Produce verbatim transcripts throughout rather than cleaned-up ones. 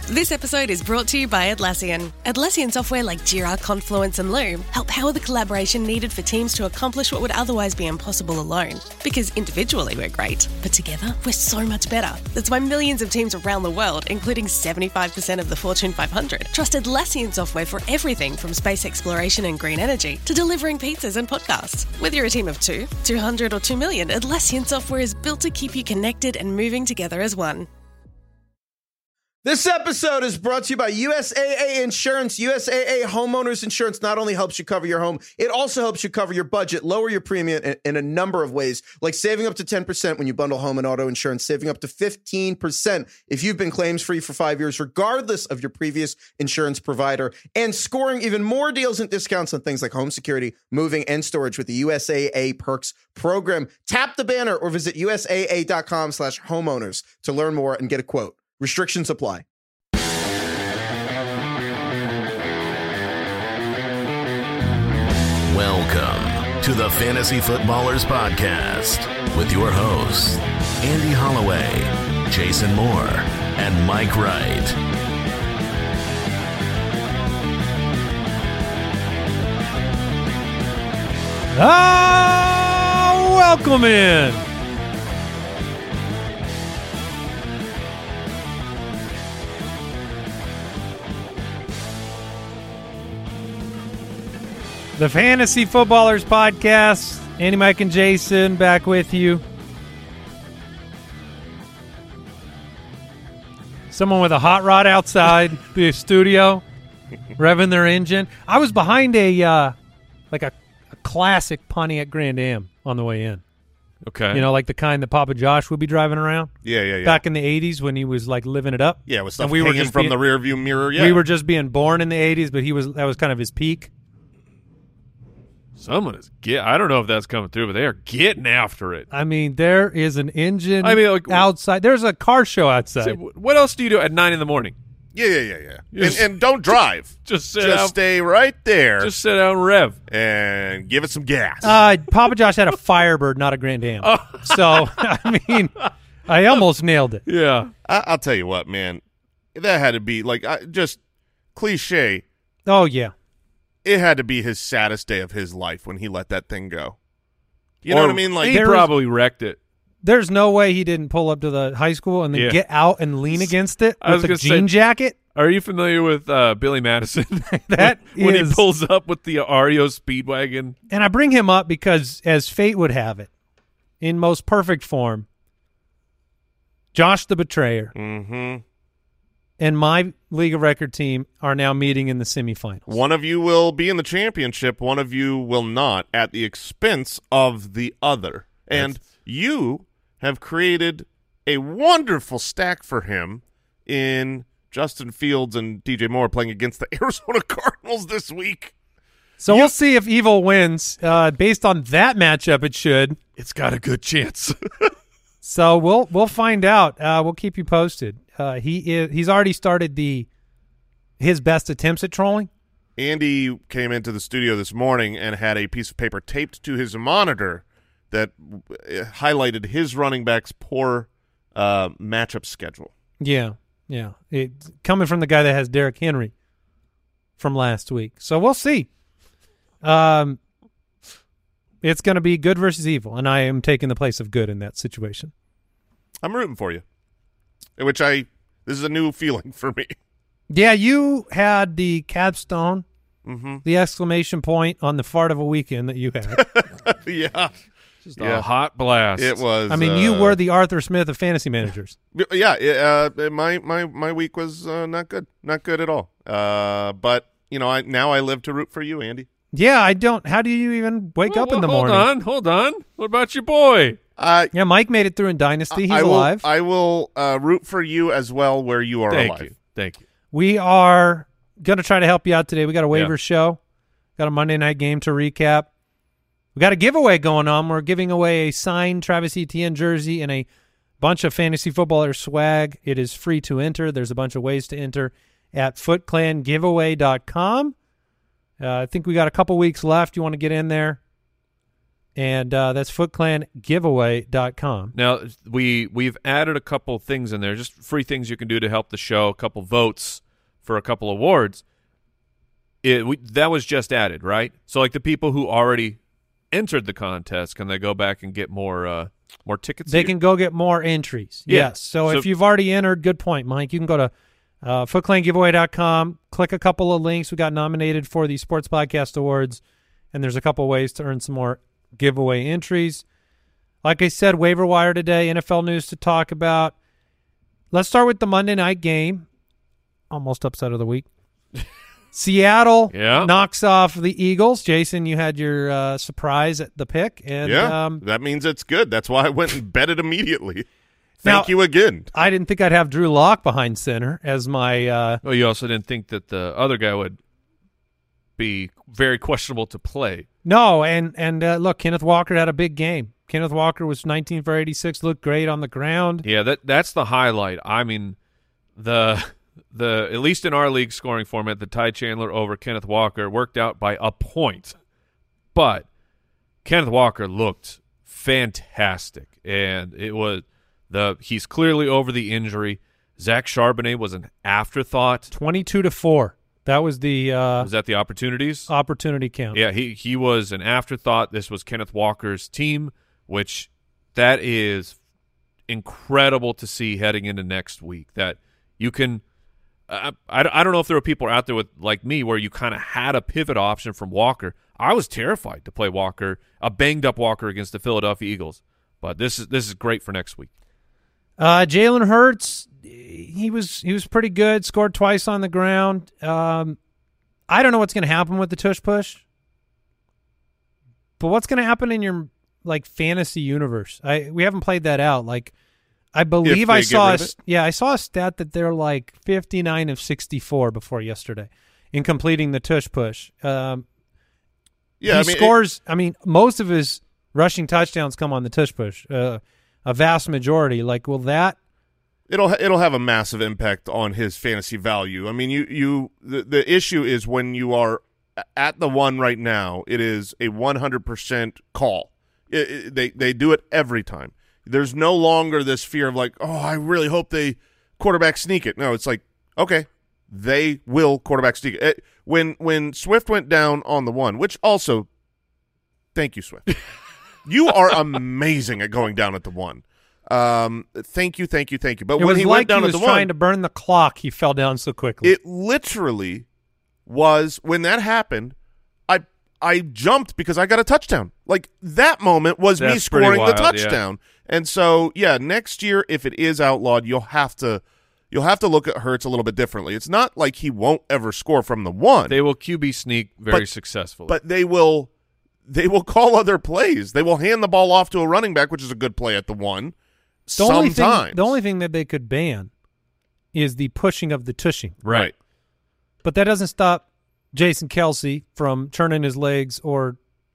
This episode is brought to you by Atlassian. Atlassian software like Jira, Confluence, and Loom help power the collaboration needed for teams to accomplish what would otherwise be impossible alone. Because individually we're great, but together we're so much better. That's why millions of teams around the world, including seventy-five percent of the Fortune five hundred, trust Atlassian software for everything from space exploration and green energy to delivering pizzas and podcasts. Whether you're a team of two, two hundred, or two million, Atlassian software is built to keep you connected and moving together as one. This episode is brought to you by U S A A Insurance. U S A A Homeowners Insurance not only helps you cover your home, it also helps you cover your budget, lower your premium in, in a number of ways, like saving up to ten percent when you bundle home and auto insurance, saving up to fifteen percent if you've been claims-free for five years, regardless of your previous insurance provider, and scoring even more deals and discounts on things like home security, moving, and storage with the U S A A Perks program. Tap the banner or visit usaa.com slash homeowners to learn more and get a quote. Restrictions apply. Welcome to the Fantasy Footballers Podcast with your hosts, Andy Holloway, Jason Moore, and Mike Wright. Ah, welcome in. The Fantasy Footballers Podcast. Andy, Mike, and Jason back with you. Someone with a hot rod outside the studio, revving their engine. I was behind a uh, like a, a classic Pontiac Grand Am on the way in. Okay. You know, like the kind that Papa Josh would be driving around. Yeah, yeah, yeah. Back in the eighties when he was like living it up. Yeah, with stuff and we hanging were just from being, the rearview mirror. Yeah. We were just being born in the eighties, but he was that was kind of his peak. Someone is get. I don't know if that's coming through, but they are getting after it. I mean, there is an engine. I mean, like, outside. There's a car show outside. So what else do you do at nine in the morning? Yeah, yeah, yeah, yeah. And, Just- and don't drive. Just sit Just out. stay right there Just sit down and rev. and give it some gas. Uh, Papa Josh had a Firebird, not a Grand Am. Oh. So, I mean, I almost nailed it. Yeah. I, I'll tell you what, man. That had to be, like, I, just cliche. Oh, yeah. It had to be his saddest day of his life when he let that thing go. You Or know what I mean? Like, he there was- probably wrecked it. There's no way he didn't pull up to the high school and then Yeah. get out and lean against it I was with a gonna say- jean jacket. Are you familiar with uh, Billy Madison? That when is- he pulls up with the Ario Speedwagon. And I bring him up because, as fate would have it, in most perfect form, Josh the Betrayer mm-hmm. and my League of Record team are now meeting in the semifinals. One of you will be in the championship. One of you will not, at the expense of the other. And That's- you have created a wonderful stack for him in Justin Fields and D J Moore playing against the Arizona Cardinals this week. So we'll see if Evil wins. Uh, based on that matchup, it should. It's got a good chance. So we'll we'll find out. Uh, we'll keep you posted. Uh, he is he's already started the his best attempts at trolling. Andy came into the studio this morning and had a piece of paper taped to his monitor that uh, highlighted his running back's poor uh, matchup schedule. Yeah, yeah. It coming from the guy that has Derrick Henry from last week. So we'll see. Um, it's going to be good versus evil, and I am taking the place of good in that situation. I'm rooting for you, which I this is a new feeling for me. Yeah, you had the capstone, Mm-hmm. the exclamation point on the fart of a weekend that you had. Yeah, Just Yeah. a hot blast. it was. I mean, you uh, were the Arthur Smith of fantasy managers. Yeah, it, uh, my my my week was uh, not good, not good at all. Uh, but you know, I now I live to root for you, Andy. Yeah, I don't. How do you even wake Well, up in the hold morning? Hold on, hold on. What about your boy? Uh, Yeah, Mike made it through in Dynasty. He's I will, alive. I will uh, root for you as well, where you are Thank alive. you. Thank you. We are going to try to help you out today. We got a waiver Yeah. show. Got a Monday night game to recap. We got a giveaway going on. We're giving away a signed Travis Etienne jersey and a bunch of fantasy footballer swag. It is free to enter. There's a bunch of ways to enter at foot clan giveaway dot com. Uh, I think we got a couple weeks left. You want to get in there And uh, that's foot clan giveaway dot com. Now, we, we've added a couple things in there, just free things you can do to help the show, a couple votes for a couple awards. It, we, that was just added, right? So, like, the people who already entered the contest, can they go back and get more uh, more tickets? They here? can go get more entries. Yeah. Yes. So, So- if you've already entered, good point, Mike. You can go to uh, foot clan giveaway dot com, click a couple of links. We got nominated for the Sports Podcast Awards, and there's a couple ways to earn some more giveaway entries. Like I said, waiver wire today, N F L news to talk about. Let's start with the Monday night game. Almost upset of the week. Seattle Yeah. knocks off the Eagles. Jason, you had your uh, surprise at the pick. And, yeah, um, that means it's good. That's why I went and bet it immediately. Now- Thank you again. I didn't think I'd have Drew Lock behind center as my uh, Well, you also didn't think that the other guy would be very questionable to play. no, and and uh, look, Kenneth Walker had a big game. Kenneth Walker was nineteen for eighty-six, looked great on the ground. Yeah, that that's the highlight. I mean, the the at least in our league scoring format, the Ty Chandler over Kenneth Walker worked out by a point, but Kenneth Walker looked fantastic, and it was the he's clearly over the injury. Zach Charbonnet was an afterthought. twenty-two to four. That was the uh, Was that the opportunities? opportunity count. Yeah, he he was an afterthought. This was Kenneth Walker's team, which that is incredible to see heading into next week. That you can, uh, I I don't know if there are people out there with like me where you kind of had a pivot option from Walker. I was terrified to play Walker, a banged up Walker against the Philadelphia Eagles, but this is this is great for next week. Uh, Jalen Hurts, he was he was pretty good. Scored twice on the ground. Um, I don't know what's going to happen with the tush push, but what's going to happen in your like fantasy universe? I we haven't played that out. Like, I believe they I get saw a, rid of it? yeah I saw a stat that they're like fifty-nine of sixty-four before yesterday in completing the tush push. Um, Yeah, he I mean, it- scores. I mean, most of his rushing touchdowns come on the tush push. Uh, a vast majority. Like, will that? It'll it'll have a massive impact on his fantasy value. I mean, you you the, the issue is when you are at the one right now, it is a one hundred percent call. It, it, they they do it every time. There's no longer this fear of like, oh, I really hope they quarterback sneak it. No, it's like, okay, they will quarterback sneak it. it when when Swift went down on the one, which also, thank you, Swift. You are amazing at going down at the one. Um, thank you, thank you, thank you. But It when was he like went down he at was the trying one, to burn the clock. He fell down so quickly. it literally was when that happened. I I jumped because I got a touchdown. Like that moment was me That's pretty scoring the wild, yeah. touchdown. And so yeah, next year if it is outlawed, you'll have to you'll have to look at Hurts a little bit differently. It's not like he won't ever score from the one. They will Q B sneak very But- successfully. but they will they will call other plays. They will hand the ball off to a running back, which is a good play at the one. the only Sometimes thing, the only thing that they could ban is the pushing of the tushing. right. But that doesn't stop Jason Kelsey from turning his legs, or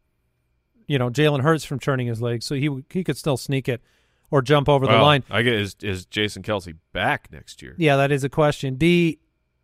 you know Jalen Hurts from turning his legs. So he he could still sneak it or jump over the Well, line. I get is is Jason Kelsey back next year? Yeah, that is a question. The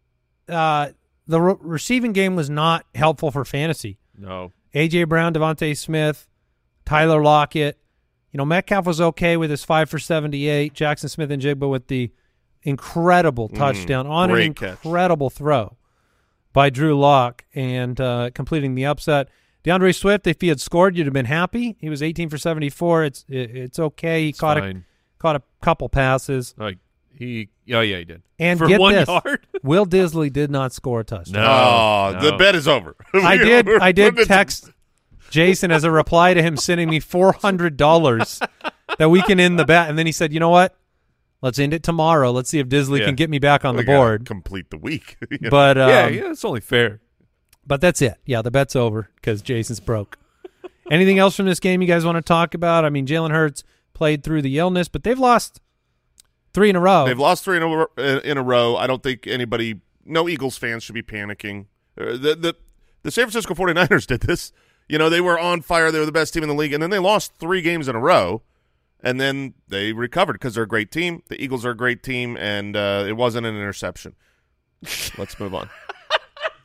uh, the re- receiving game was not helpful for fantasy. No. A J Brown, Devontae Smith, Tyler Lockett. You know, Metcalf was okay with his five for seventy-eight. Jackson Smith and Jigba with the incredible touchdown on an great catch. incredible throw by Drew Lock and uh, completing the upset. DeAndre Swift, if he had scored, you'd have been happy. He was eighteen for seventy-four. It's it, it's okay. He It's caught a fine. caught a couple passes. Like he, oh yeah, he did. And for get one this, yard. Will Disley did not score a touchdown. No. Oh, no. the bet is over. I did. I did It's- text Jason as a reply to him sending me four hundred dollars that we can end the bet, and then he said, "You know what? Let's end it tomorrow. Let's see if Disley Yeah. can get me back on We the gotta board." complete the week. You know? But um, yeah, yeah, it's only fair. but that's it. Yeah, the bet's over because Jason's broke. Anything else from this game you guys want to talk about? I mean, Jalen Hurts played through the illness, but they've lost three in a row. They've lost three in a, in a row. I don't think anybody, no Eagles fans should be panicking. Uh, The, the, the San Francisco forty-niners did this. You know, they were on fire. They were the best team in the league, and then they lost three games in a row, and then they recovered because they're a great team. The Eagles are a great team, and uh, it wasn't an interception. Let's move on.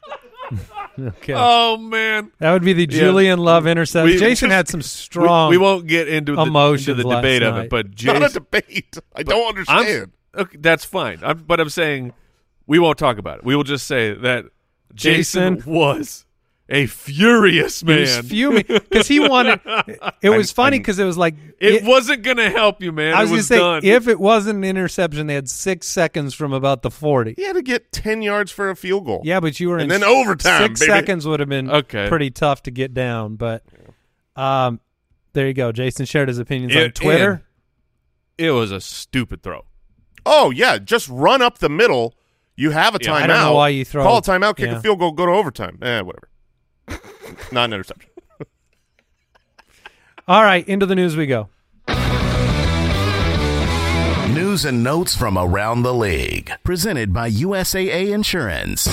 Okay. Oh man, That would be the Yeah. Julian Love interception. We- Jason had some strong. We, we won't get into the, emotions into the last debate of night. it, but It's not a Jason, debate. I don't understand. I'm, okay, that's fine. I'm, but I'm saying we won't talk about it. We will just say that Jason, Jason- was a furious He man. was fuming because he wanted. It was I'm- funny I'm- because it was like it, wasn't going to help you, man. I was, it was gonna say done. if it wasn't an interception, they had six seconds from about the forty. He had to get ten yards for a field goal. Yeah, but you were And in then overtime, Six baby. seconds would have been Okay. pretty tough to get down, but um, there you go. Jason shared his opinions on It- Twitter. and It was a stupid throw. Oh, yeah. Just run up the middle. You have a Yeah, timeout. I don't know why you throw- Call a timeout, kick yeah. a field goal, go to overtime. Eh, whatever. Not an interception. All right, into the news we go. News and notes from around the league. Presented by U S A A Insurance.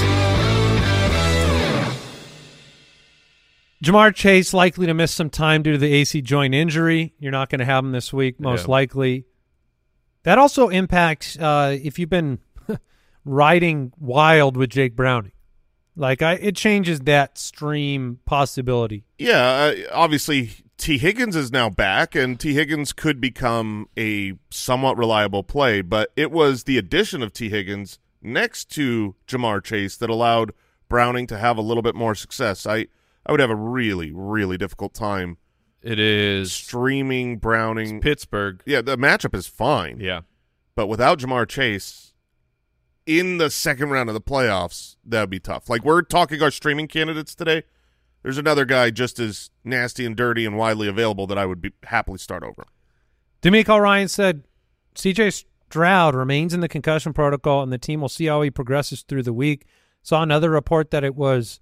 Jamar Chase likely to miss some time due to the A C joint injury. You're not going to have him this week, most Yeah. likely. That also impacts uh, if you've been riding wild with Jake Browning. Like, I, it changes that stream possibility. Yeah, uh, obviously T. Higgins is now back, and T. Higgins could become a somewhat reliable play, but it was the addition of T. Higgins next to Jamar Chase that allowed Browning to have a little bit more success. I, I would have a really, really difficult time It is streaming Browning. Pittsburgh. Yeah, the matchup is fine. Yeah. But without Jamar Chase in the second round of the playoffs, that would be tough. Like, we're talking our streaming candidates today. There's another guy just as nasty and dirty and widely available that I would be happily start over. D'Amico Ryan said C J Stroud remains in the concussion protocol, and the team will see how he progresses through the week. Saw another report that it was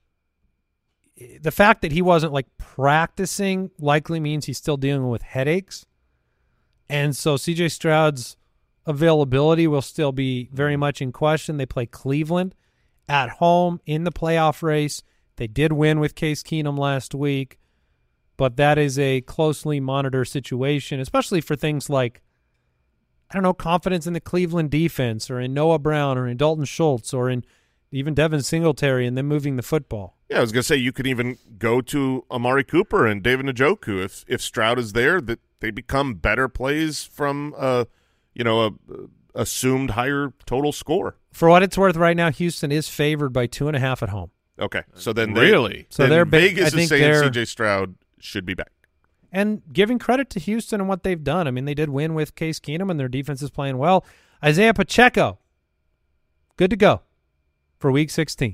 the fact that he wasn't like practicing likely means he's still dealing with headaches. And so C J Stroud's availability will still be very much in question. They play Cleveland at home in the playoff race. They did win with Case Keenum last week, but that is a closely monitored situation, especially for things like, I don't know, confidence in the Cleveland defense or in Noah Brown or in Dalton Schultz or in even Devin Singletary and them moving the football. Yeah, I was going to say you could even go to Amari Cooper and David Njoku. If if Stroud is there, that they become better plays from uh, you know, a, a assumed higher total score. For what it's worth, right now Houston is favored by two and a half at home. Okay, so then they, Really? So then they're big. Vegas I think is saying they're C J Stroud should be back. and giving credit to Houston and what they've done. I mean, they did win with Case Keenum, and their defense is playing well. Isaiah Pacheco, good to go for Week sixteen.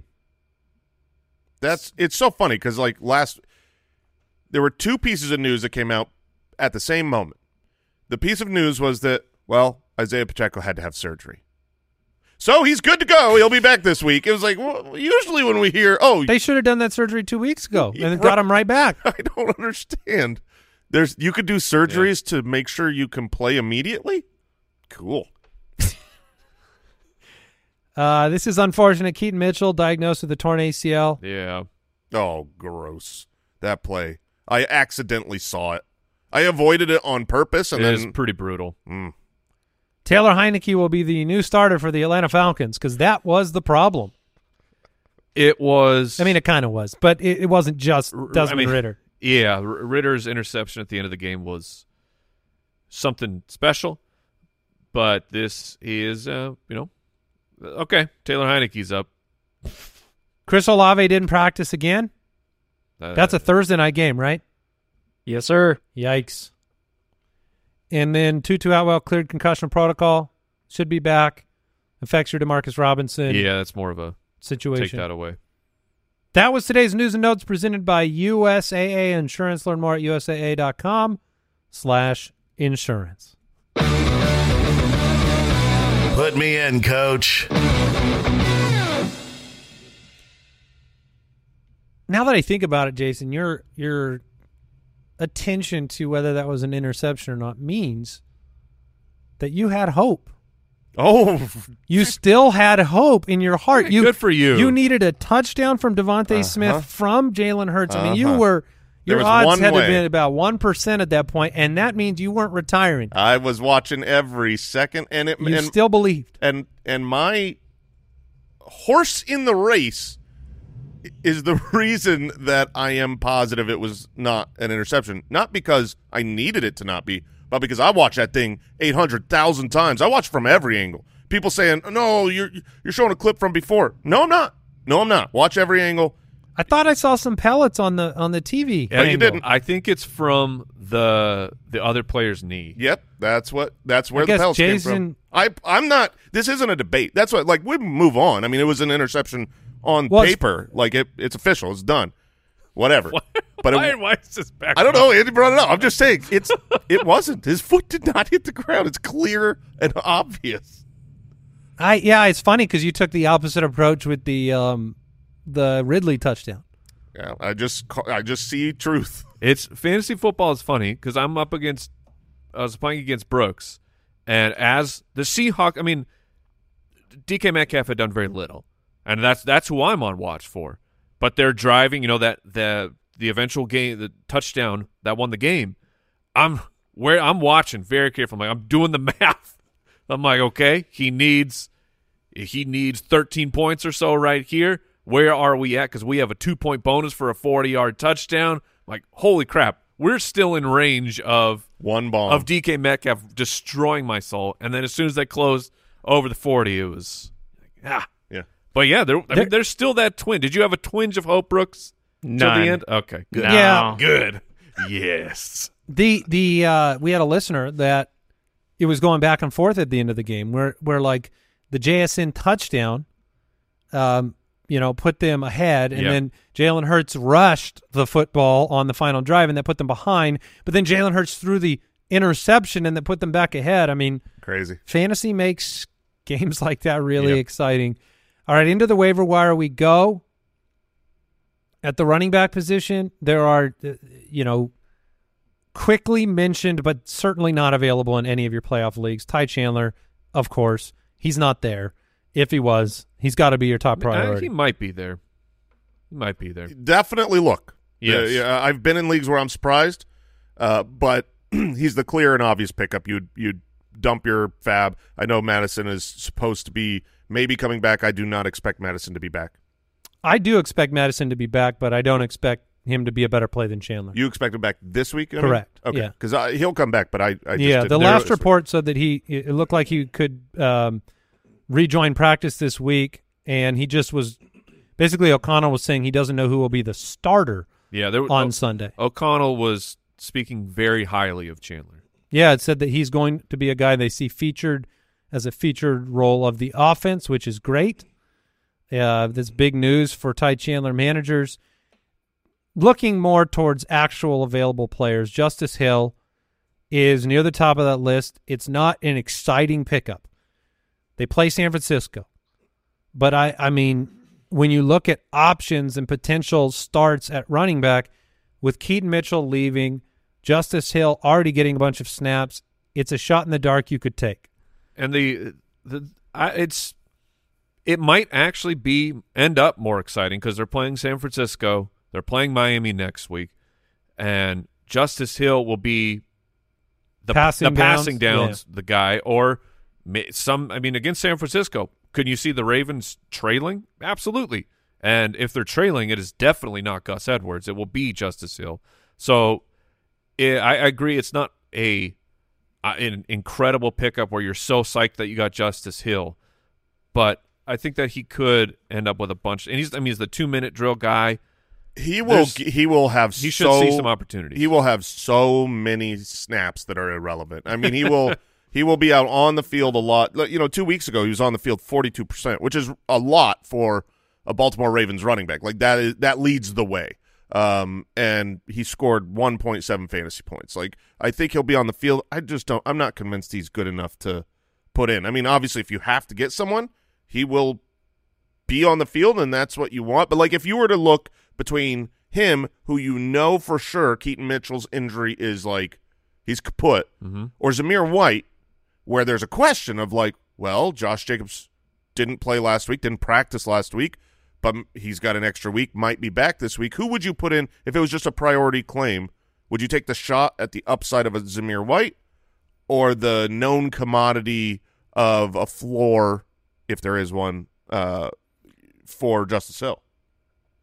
That's it's so funny because like last, there were two pieces of news that came out at the same moment. The piece of news was that well, Isaiah Pacheco had to have surgery, so he's good to go. He'll be back this week. It was like well, usually when we hear oh They should have done that surgery two weeks ago and Yeah, then got right. him right back. I don't understand. There's you could do surgeries to make sure you can play immediately. Cool. Uh, this is unfortunate. Keaton Mitchell diagnosed with a torn A C L. Yeah. Oh, gross. That play. I accidentally saw it. I avoided it on purpose, and It is then pretty brutal. mm, Taylor Heineke will be the new starter for the Atlanta Falcons because that was the problem. It was. I mean, it kind of was, but it, it wasn't just R- Desmond I mean, Ridder. Yeah, R- Ritter's interception at the end of the game was something special, but this is, uh, you know, okay. Taylor Heineke's up. Chris Olave didn't practice again. Uh, That's a Thursday night game, right? Yes, sir. Yikes. And then Tutu Atwell cleared concussion protocol. Should be back. Affects your DeMarcus Robinson yeah. That's more of a situation. take that away. That was today's news and notes presented by U S A A Insurance. Learn more at U S A A dot com slash insurance. Put me in, coach. Now that I think about it, Jason, your your attention to whether that was an interception or not means that you had hope. oh, You still had hope in your heart. You, Good for you. You needed a touchdown from Devontae Uh-huh. Smith from Jalen Hurts. I mean, you Uh-huh. were There your was odds one had to way. be about one percent at that point, and that means you weren't retiring. I was watching every second, and it You and, still believed. and and my horse in the race is the reason that I am positive it was not an interception. Not because I needed it to not be, but because I watched that thing eight hundred thousand times. I watched from every angle. People saying, no, you're you're showing a clip from before. No, I'm not. No, I'm not. Watch every angle. I thought I saw some pellets on the on the T V. Yeah, you didn't. I think it's from the the other player's knee. Yep, that's what. That's where I the guess pellets Jason, came from. I, I'm not. This isn't a debate. That's what. Like we move on. I mean, it was an interception on well, paper. Like it, it's official. It's done. Whatever. Why, But why, it, why is this back? I don't know. Andy brought it up. I'm just saying it's. It wasn't. His foot did not hit the ground. It's clear and obvious. I yeah, it's funny because you took the opposite approach with the um the Ridley touchdown. Yeah, I just I just see truth. It's fantasy football is funny because I'm up against I was playing against Brooks, and as the Seahawks, I mean, D K Metcalf had done very little, and that's that's who I'm on watch for. But they're driving, you know, that the the eventual game, the touchdown that won the game. I'm where I'm watching very carefully. I'm, like, I'm doing the math. I'm like, okay, he needs he needs thirteen points or so right here. Where are we at? Because we have a two-point bonus for a forty-yard touchdown. Like, holy crap, we're still in range of one bomb of D K Metcalf destroying my soul. And then as soon as they closed over the forty, it was like, ah. Yeah. But yeah, there, I mean, there's still that twinge. Did you have a twinge of hope, Brooks? None. Till the end? Okay, good. No. Yeah. Good. Yes. The the uh, we had a listener that it was going back and forth at the end of the game where where like the J S N touchdown, um, you know, put them ahead, and yep. then Jalen Hurts rushed the football on the final drive, and that put them behind. But then Jalen Hurts threw the interception, and that put them back ahead. I mean, crazy. Fantasy makes games like that really yep. exciting. All right, into the waiver wire we go. At the running back position, there are, uh, you know, quickly mentioned, but certainly not available in any of your playoff leagues. Ty Chandler, of course, he's not there. If he was, he's got to be your top I mean, priority. he might be there. He might be there. Definitely look. Yes. Yeah, yeah, I've been in leagues where I'm surprised, uh, but he's the clear and obvious pickup. You'd you'd dump your fab. I know Madison is supposed to be maybe coming back. I do not expect Madison to be back. I do expect Madison to be back, but I don't expect him to be a better play than Chandler. You expect him back this week? I mean? Correct. Okay. Yeah. Because he'll come back, but I, I just yeah. didn't. The There last is- report said that he it looked like he could um, rejoin practice this week, and he just was basically O'Connell was saying he doesn't know who will be the starter Yeah, there on o- Sunday. O'Connell was speaking very highly of Chandler. Yeah, it said that he's going to be a guy they see featured as a featured role of the offense, which is great. Uh, that's big news for Ty Chandler managers. Looking more towards actual available players, Justice Hill is near the top of that list. It's not an exciting pickup. They play San Francisco. But, I, I mean, when you look at options and potential starts at running back, with Keaton Mitchell leaving, Justice Hill already getting a bunch of snaps, it's a shot in the dark you could take. And the the I, it's it might actually be end up more exciting because they're playing San Francisco, they're playing Miami next week, and Justice Hill will be the Passing the passing downs, downs, the guy, or some. I mean, against San Francisco, could you see the Ravens trailing? Absolutely. And if they're trailing, it is definitely not Gus Edwards. It will be Justice Hill. So it, I, I agree. It's not a an incredible pickup where you're so psyched that you got Justice Hill, but I think that he could end up with a bunch. And he's, I mean, he's the two minute drill guy. He will. There's- He will have. He should so, see some opportunities. He will have so many snaps that are irrelevant. I mean, he will. He will be out on the field a lot. You know, two weeks ago he was on the field forty-two percent, which is a lot for a Baltimore Ravens running back. Like that is that leads the way. Um, and he scored one point seven fantasy points. Like I think he'll be on the field. I just don't. I'm not convinced he's good enough to put in. I mean, obviously, if you have to get someone, he will be on the field, and that's what you want. But like, if you were to look between him, who you know for sure Keaton Mitchell's injury is like he's kaput, mm-hmm. or Zamir White, where there's a question of like, well, Josh Jacobs didn't play last week, didn't practice last week, but he's got an extra week, might be back this week. Who would you put in if it was just a priority claim? Would you take the shot at the upside of a Zamir White or the known commodity of a floor, if there is one, uh, for Justice Hill?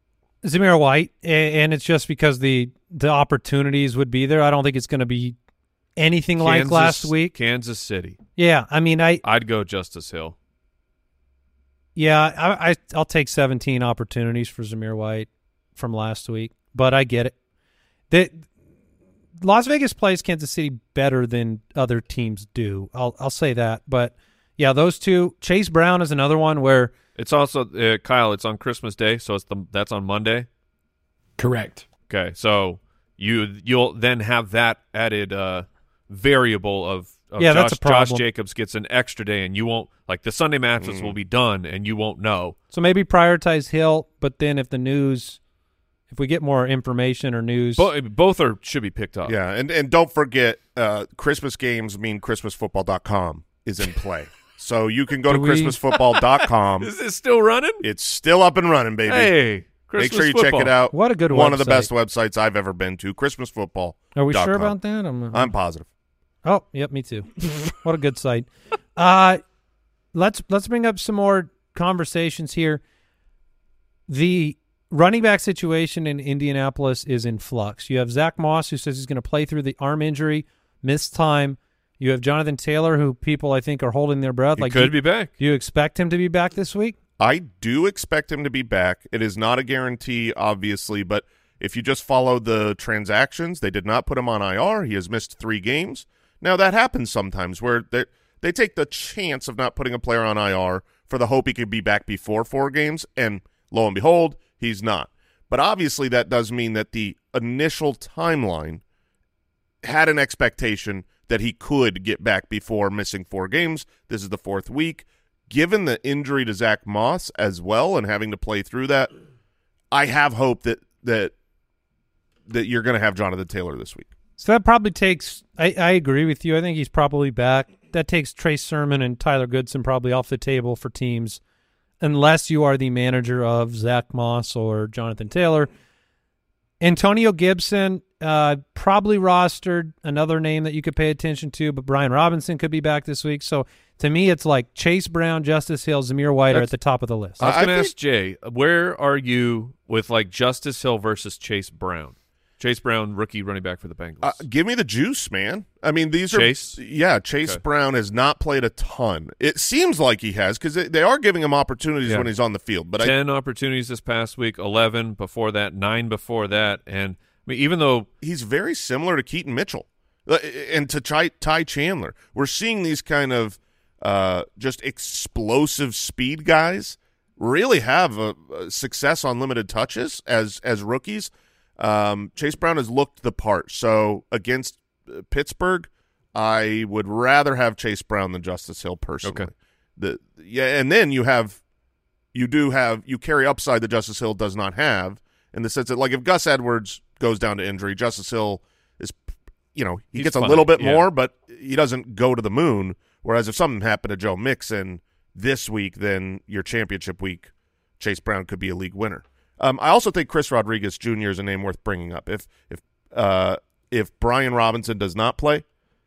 Zamir White, and it's just because the the opportunities would be there. I don't think it's going to be anything Kansas, like last week. Kansas City. Yeah, I mean, I I'd go Justice Hill. Yeah, I, I I'll take seventeen opportunities for Zamir White from last week, but I get it. The Las Vegas plays Kansas City better than other teams do. I'll I'll say that, but yeah, those two. Chase Brown is another one where it's also uh, Kyle. It's on Christmas Day, so it's the that's on Monday. Correct. Okay, so you you'll then have that added uh, variable of, of yeah, Josh, that's a problem. Josh Jacobs gets an extra day, and you won't like the Sunday matchups Mm. will be done, and you won't know. So maybe prioritize Hill, but then if the news, if we get more information or news, Bo- both are should be picked up. Yeah, and, and don't forget, uh, Christmas games mean Christmas football dot com is in play. So you can go Do to we- Christmas football dot com. Is this still running? It's still up and running, baby. Hey, Christmas Make sure you football. check it out. What a good One of the website. best websites I've ever been to, Christmas football. are we sure about that? I'm, I'm positive. Oh, yep, me too. What a good site. Uh, let's let's bring up some more conversations here. The running back situation in Indianapolis is in flux. You have Zach Moss, who says he's going to play through the arm injury, miss time. You have Jonathan Taylor, who people I think are holding their breath. He like, could do, be back. Do you expect him to be back this week? I do expect him to be back. It is not a guarantee, obviously, but if you just follow the transactions, they did not put him on I R. He has missed three games. Now, that happens sometimes where they they take the chance of not putting a player on I R for the hope he could be back before four games, and lo and behold, he's not. But obviously that does mean that the initial timeline had an expectation that he could get back before missing four games. This is the fourth week. Given the injury to Zach Moss as well and having to play through that, I have hope that that that you're going to have Jonathan Taylor this week. So that probably takes I, – I agree with you. I think he's probably back. That takes Trace Sermon and Tyler Goodson probably off the table for teams unless you are the manager of Zach Moss or Jonathan Taylor. Antonio Gibson uh, probably rostered, another name that you could pay attention to, but Brian Robinson could be back this week. So to me, it's like Chase Brown, Justice Hill, Zamir White are at the top of the list. I was I going to think- ask Jay, where are you with like Justice Hill versus Chase Brown? Chase Brown, rookie running back for the Bengals. Uh, give me the juice, man. I mean, these Chase? are – yeah, Chase Okay. Brown has not played a ton. It seems like he has because they, they are giving him opportunities Yeah. when he's on the field. But I, ten opportunities this past week, eleven before that, nine before that. And I mean, even though he's very similar to Keaton Mitchell uh, and to Ty, Ty Chandler. We're seeing these kind of uh, just explosive speed guys really have a, a success on limited touches as as rookies. Um, Chase Brown has looked the part. So against uh, Pittsburgh, I would rather have Chase Brown than Justice Hill personally. Okay. The yeah, and then you have you do have you carry upside that Justice Hill does not have in the sense that like if Gus Edwards goes down to injury, Justice Hill is you know he He's gets a fine, little bit yeah. more, but he doesn't go to the moon. Whereas if something happened to Joe Mixon this week, then your championship week, Chase Brown could be a league winner. Um, I also think Chris Rodriguez Junior is a name worth bringing up. If if uh, if Brian Robinson does not play,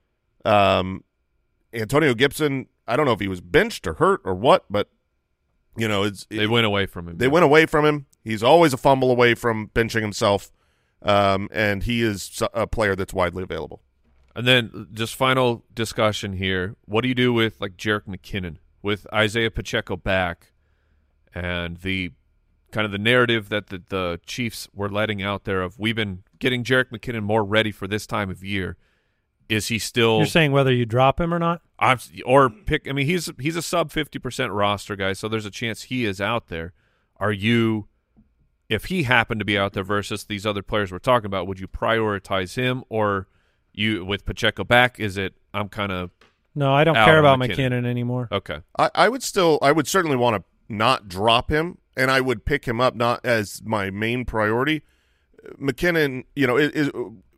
um, Antonio Gibson, I don't know if he was benched or hurt or what, but you know, it's they went away from him. they went away from him. He's always a fumble away from benching himself, um, and he is a player that's widely available. And then just final discussion here. What do you do with like Jerick McKinnon with Isaiah Pacheco back and the kind of the narrative that the, the Chiefs were letting out there of we've been getting Jerick McKinnon more ready for this time of year. Is he still You're saying whether you drop him or not? I'm, or pick? I mean, he's he's a sub fifty percent roster guy, so there's a chance he is out there. Are you, if he happened to be out there versus these other players we're talking about, would you prioritize him or you with Pacheco back? Is it I'm kind of No, I don't Out care on about McKinnon. McKinnon anymore. okay? I, I would still, I would certainly want to not drop him, and I would pick him up not as my main priority. McKinnon, you know, is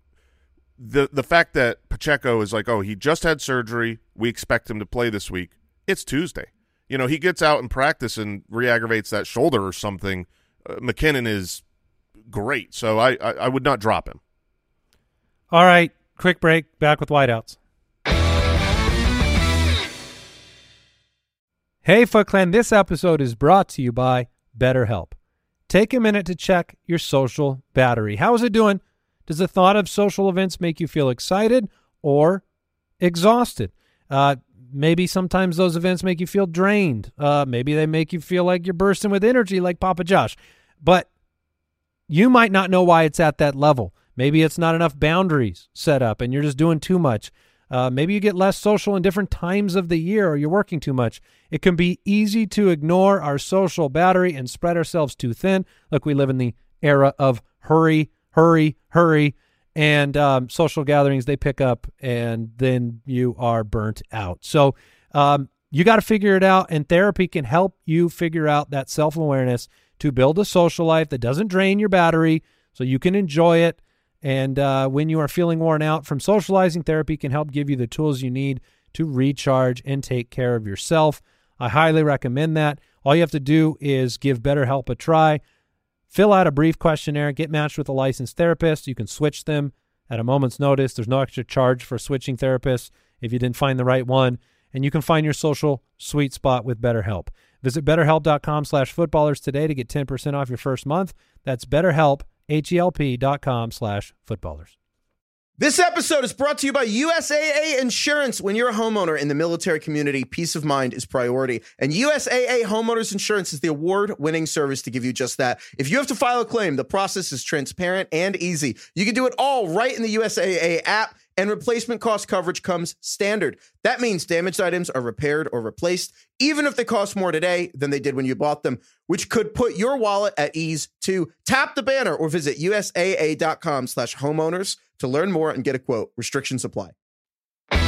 the the fact that Pacheco is like, oh, he just had surgery, we expect him to play this week. It's Tuesday. You know, he gets out in practice and re-aggravates that shoulder or something. Uh, McKinnon is great, so I, I, I would not drop him. All right, quick break. Back with Whiteouts. Hey, Foot Clan, this episode is brought to you by BetterHelp. take a minute to check your social battery. How is it doing? Does the thought of social events make you feel excited or exhausted? Uh, maybe sometimes those events make you feel drained. Uh, maybe they make you feel like you're bursting with energy like Papa Josh. But you might not know why it's at that level. Maybe it's not enough boundaries set up and you're just doing too much. Uh, maybe you get less social in different times of the year or you're working too much. It can be easy to ignore our social battery and spread ourselves too thin. Look, we live in the era of hurry, hurry, hurry, and um, social gatherings, they pick up, and then you are burnt out. So um, you got to figure it out, and therapy can help you figure out that self-awareness to build a social life that doesn't drain your battery so you can enjoy it. And uh, when you are feeling worn out from socializing, therapy can help give you the tools you need to recharge and take care of yourself. I highly recommend that. All you have to do is give BetterHelp a try. Fill out a brief questionnaire, get matched with a licensed therapist. You can switch them at a moment's notice. There's no extra charge for switching therapists if you didn't find the right one. And you can find your social sweet spot with BetterHelp. Visit BetterHelp.com slash footballers today to get ten percent off your first month. That's BetterHelp, H-E-L-P dot com slash footballers. This episode is brought to you by U S A A Insurance. When you're a homeowner in the military community, peace of mind is priority. And U S A A Homeowners Insurance is the award-winning service to give you just that. If you have to file a claim, the process is transparent and easy. You can do it all right in the U S A A app, and replacement cost coverage comes standard. That means damaged items are repaired or replaced, even if they cost more today than they did when you bought them, which could put your wallet at ease too. Tap the banner or visit usaa.com slash homeowners to learn more and get a quote. Restrictions apply. All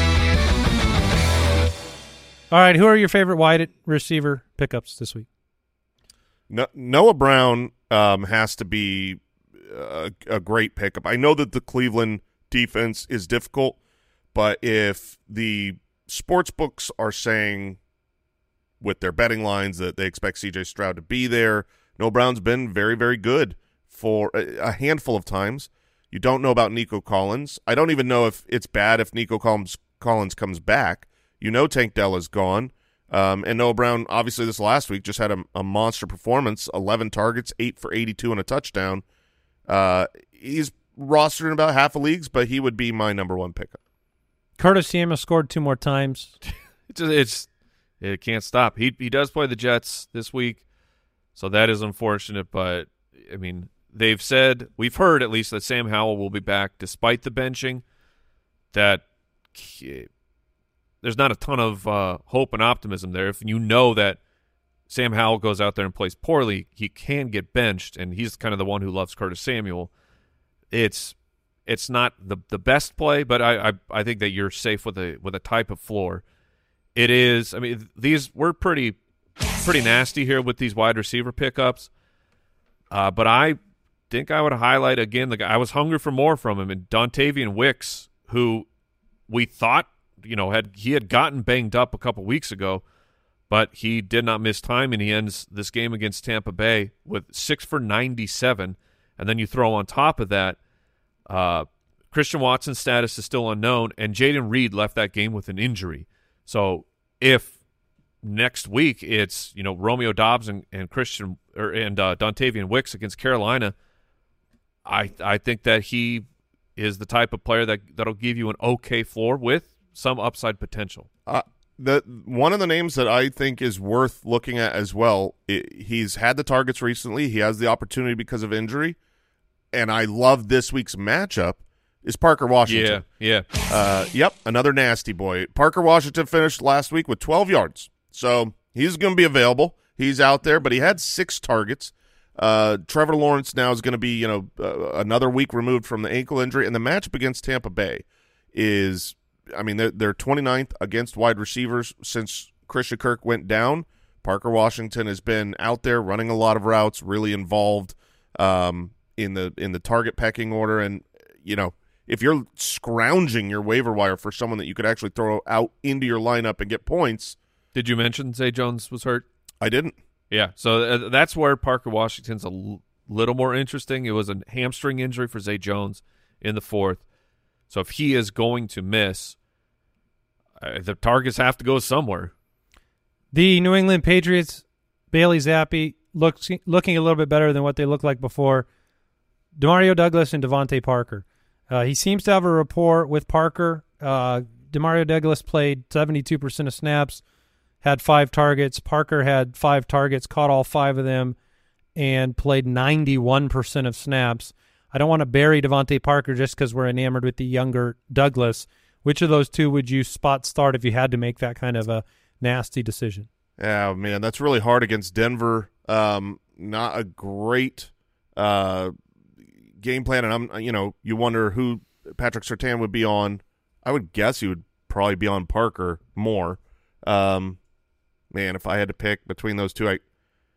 right, who are your favorite wide receiver pickups this week? No, Noah Brown um, has to be a, a great pickup. I know that the Cleveland defense is difficult, but if the sports books are saying with their betting lines that they expect C J Stroud to be there, Noah Brown's been very, very good for a, a handful of times. You don't know about Nico Collins. I don't even know if it's bad if Nico Collins, Collins comes back. You know Tank Dell is gone. Um, and Noah Brown, obviously this last week, just had a, a monster performance, eleven targets, eight for eighty-two and a touchdown. Uh, he's rostered in about half of leagues, but he would be my number one pickup. Curtis Samuel scored two more times. It's, it's it can't stop. He he does play the Jets this week, so that is unfortunate. But I mean, they've said, we've heard at least, that Sam Howell will be back despite the benching. That there's not a ton of uh, hope and optimism there. If you know that Sam Howell goes out there and plays poorly, he can get benched, and he's kind of the one who loves Curtis Samuel. It's it's not the the best play, but I, I I think that you're safe with a with a type of floor. It is. I mean, these we're pretty pretty nasty here with these wide receiver pickups, uh, but I think I would highlight again the guy I was hungry for more from him, and Dontavian Wicks, who we thought you know had he had gotten banged up a couple weeks ago, but he did not miss time, and he ends this game against Tampa Bay with six for ninety-seven. And then you throw on top of that, uh, Christian Watson's status is still unknown, and Jaden Reed left that game with an injury. So if next week it's you know Romeo Doubs and, and Christian or and uh, Dontavian Wicks against Carolina, I I think that he is the type of player that that'll give you an okay floor with some upside potential. Uh, the one of the names that I think is worth looking at as well. It, he's had the targets recently. He has the opportunity because of injury. And I love this week's matchup, is Parker Washington. Yeah, yeah. Uh, yep, another nasty boy. Parker Washington finished last week with twelve yards. So he's going to be available. He's out there, but he had six targets. Uh, Trevor Lawrence now is going to be, you know, uh, another week removed from the ankle injury. And the matchup against Tampa Bay is, I mean, they're, they're twenty-ninth against wide receivers since Christian Kirk went down. Parker Washington has been out there running a lot of routes, really involved. Um in the in the target pecking order, and you know if you're scrounging your waiver wire for someone that you could actually throw out into your lineup and get points. Did you mention Zay Jones was hurt? I didn't. Yeah, so uh, that's where Parker Washington's a l- little more interesting. It was a hamstring injury for Zay Jones in the fourth, so if he is going to miss, uh, the targets have to go somewhere. The New England Patriots, Bailey Zappi, looks, looking a little bit better than what they looked like before. Demario Douglas and Devontae Parker. Uh, he seems to have a rapport with Parker. Uh, Demario Douglas played seventy-two percent of snaps, had five targets. Parker had five targets, caught all five of them, and played ninety-one percent of snaps. I don't want to bury Devontae Parker just because we're enamored with the younger Douglas. Which of those two would you spot start if you had to make that kind of a nasty decision? Yeah, man, that's really hard against Denver. Um, not a great uh, game plan, and I'm, you know, you wonder who Patrick Surtain would be on. I would guess he would probably be on Parker more. Um, man, if I had to pick between those two, I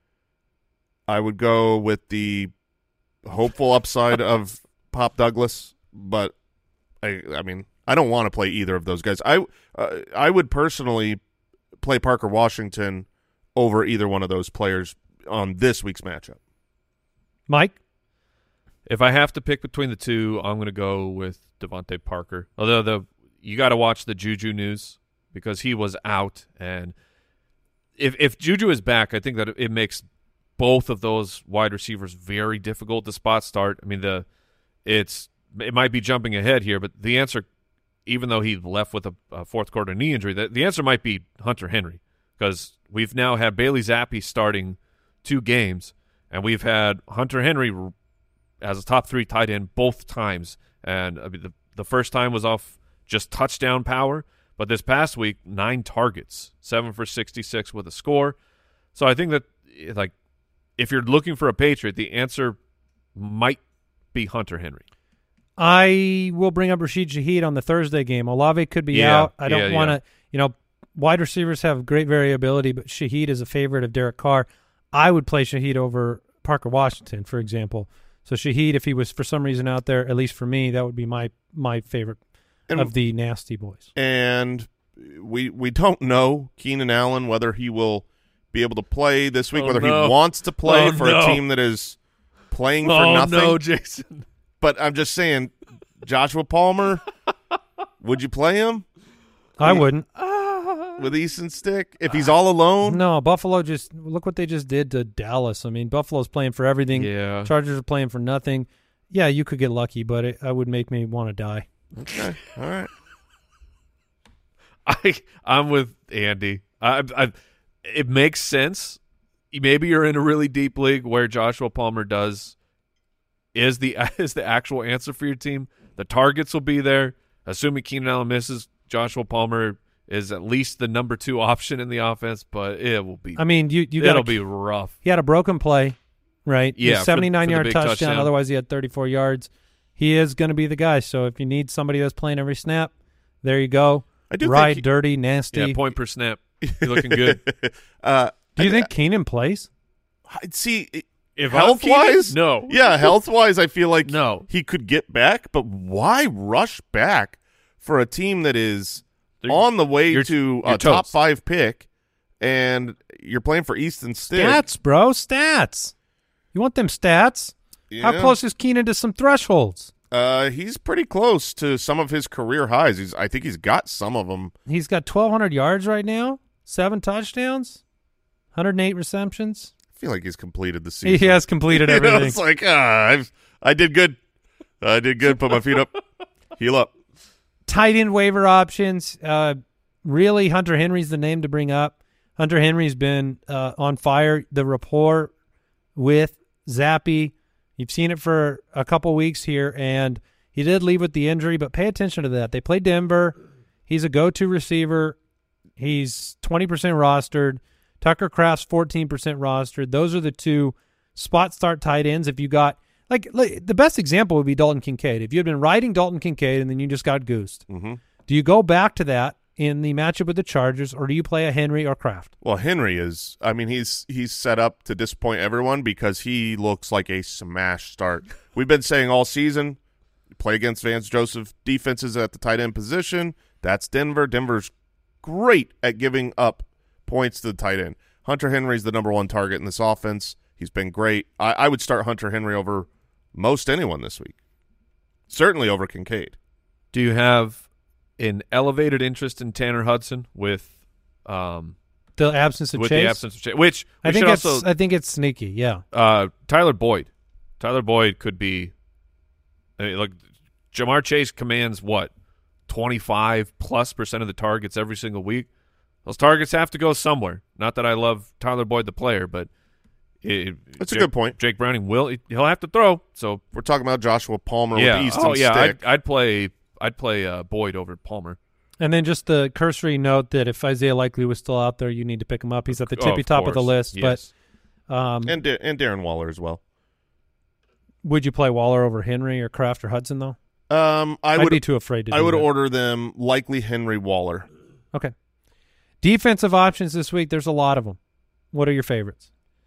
I would go with the hopeful upside of Pop Douglas, but I I mean I don't want to play either of those guys. I uh, I would personally play Parker Washington over either one of those players on this week's matchup. Mike? If I have to pick between the two, I'm going to go with Devontae Parker. Although the you got to watch the Juju news because he was out, and if if Juju is back, I think that it makes both of those wide receivers very difficult to spot start. I mean, the it's it might be jumping ahead here, but the answer, even though he left with a, a fourth quarter knee injury, the, the answer might be Hunter Henry because we've now had Bailey Zappi starting two games, and we've had Hunter Henry as a top three tight end both times. And I mean, the the first time was off just touchdown power, but this past week, nine targets, seven for sixty-six with a score. So I think that, like, if you're looking for a Patriot, the answer might be Hunter Henry. I will bring up Rashid Shaheed on the Thursday game. Olave could be yeah, out. I don't yeah, want to, yeah. you know, wide receivers have great variability, but Shaheed is a favorite of Derek Carr. I would play Shaheed over Parker Washington, for example. So Shaheed, if he was for some reason out there, at least for me, that would be my my favorite and, of the nasty boys. And we we don't know Keenan Allen whether he will be able to play this week, oh, whether no. he wants to play oh, for no. a team that is playing oh, for nothing. no, Jason. But I'm just saying, Joshua Palmer, would you play him? I wouldn't. With Easton Stick? If he's all alone? No, Buffalo just – look what they just did to Dallas. I mean, Buffalo's playing for everything. Yeah. Chargers are playing for nothing. Yeah, you could get lucky, but it, it would make me want to die. Okay, all right. I I'm with Andy. I, I it makes sense. Maybe you're in a really deep league where Joshua Palmer does is the is the actual answer for your team. The targets will be there. Assuming Keenan Allen misses, Joshua Palmer is at least the number two option in the offense, but it will be. I mean, you you got it'll be rough. He had a broken play, right? Yeah, seventy-nine for, for yard big touchdown, touchdown. Otherwise, he had thirty-four yards. He is going to be the guy. So if you need somebody that's playing every snap, there you go. I do Ride think he, dirty, nasty. Yeah, point per snap. You're looking good. uh, Do you I, think Keenan plays? I, see, If health I'm wise, Keenan, no. Yeah, health wise, I feel like No. he could get back, but why rush back for a team that is They're- on the way you're- to you're a top toast. five pick, and you're playing for Easton Stick? Stats, bro. Stats. You want them stats? How Yeah. close is Keenan to some thresholds? Uh, he's pretty close to some of his career highs. He's, I think he's got some of them. He's got twelve hundred yards right now, seven touchdowns, one hundred eight receptions. I feel like he's completed the season. He has completed You know, everything. it's like, ah, I've, I did good. I did good. Put my feet up. Heal up. Tight end waiver options. Uh, really, Hunter Henry's the name to bring up. Hunter Henry's been uh, on fire. The rapport with Zappi, you've seen it for a couple weeks here, and he did leave with the injury, but pay attention to that. They play Denver. He's a go-to receiver. He's twenty percent rostered. Tucker Kraft's fourteen percent rostered. Those are the two spot start tight ends. If you got like, like the best example would be Dalton Kincaid. If you had been riding Dalton Kincaid and then you just got goosed, Mm-hmm. do you go back to that in the matchup with the Chargers, or do you play a Henry or Kraft? Well, Henry is. I mean, he's he's set up to disappoint everyone because he looks like a smash start. We've been saying all season, play against Vance Joseph defenses at the tight end position. That's Denver. Denver's great at giving up points to the tight end. Hunter Henry's the number one target in this offense. He's been great. I, I would start Hunter Henry over most anyone this week. Certainly over Kincaid. Do you have an elevated interest in Tanner Hudson with um, The absence of with Chase? the absence of Chase, which we I think should it's also, I think it's sneaky, yeah. uh, Tyler Boyd. Tyler Boyd could be I mean, like Jamar Chase commands what twenty-five plus percent of the targets every single week. Those targets have to go somewhere. Not that I love Tyler Boyd the player, but it, That's Jake, a good point. Jake Browning will he'll have to throw. So We're talking about Joshua Palmer yeah, with the Easton oh yeah, stick. I'd, I'd play I'd play uh, Boyd over Palmer. And then just the cursory note that if Isaiah Likely was still out there, you need to pick him up. He's at the Oh, tippy of top of the course. list. Yes. But um, and Da- and Darren Waller as well. would you play Waller over Henry or Kraft or Hudson, though? Um, I I'd would be too afraid to I do would that. order them likely Henry Waller. Okay. Defensive options this week, there's a lot of them. What are your favorites?